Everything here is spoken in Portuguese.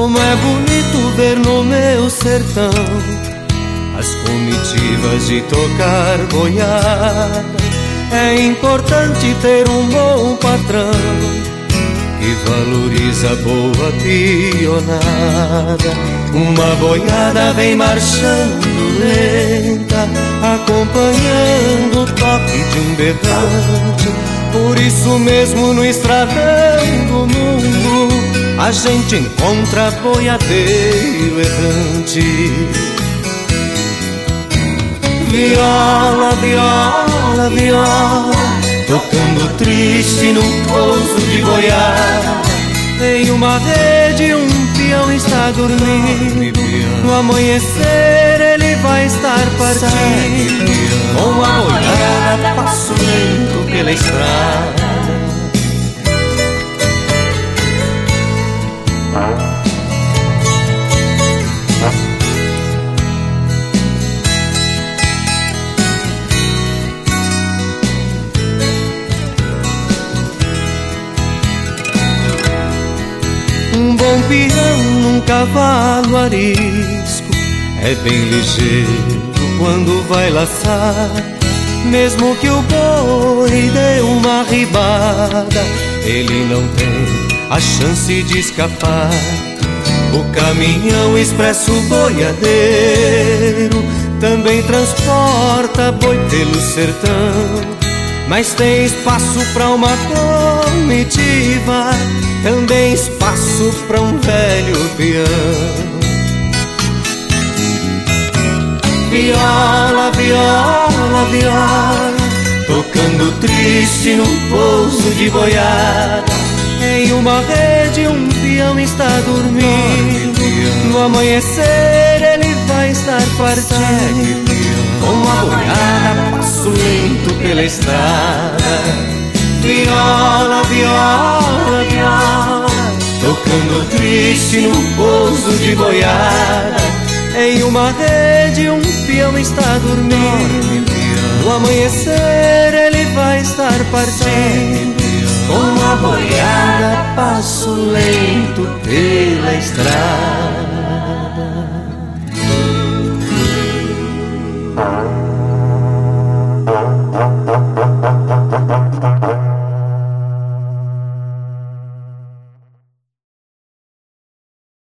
Como é bonito ver no meu sertão as comitivas de tocar boiada. É importante ter um bom patrão que valoriza a boa pionada. Uma boiada vem marchando lenta, acompanhando o toque de um berrante. Por isso mesmo no estradão do mundo a gente encontra boiadeiro errante. Viola, viola, viola, tocando triste num pouso de boiada. Em uma rede um peão está dormindo, no amanhecer ele vai estar partindo. Com a boiada passo lento pela estrada. Um bom peão num cavalo arisco é bem ligeiro quando vai laçar. Mesmo que o boi dê uma ribada, ele não tem a chance de escapar. O caminhão expresso boiadeiro também transporta boi pelo sertão, mas tem espaço pra uma comitiva, também espaço pra um velho peão. Viola, viola, viola, tocando triste num pouso de boiada. Em uma rede um peão está dormindo, no amanhecer ele vai estar partindo. Com a boiada passo lento pela estrada. Viola, viola, viola, tocando triste num pouso de boiada. Em uma rede um peão está dormindo, no amanhecer ele vai estar partindo. Com a boiada passo lento pela estrada.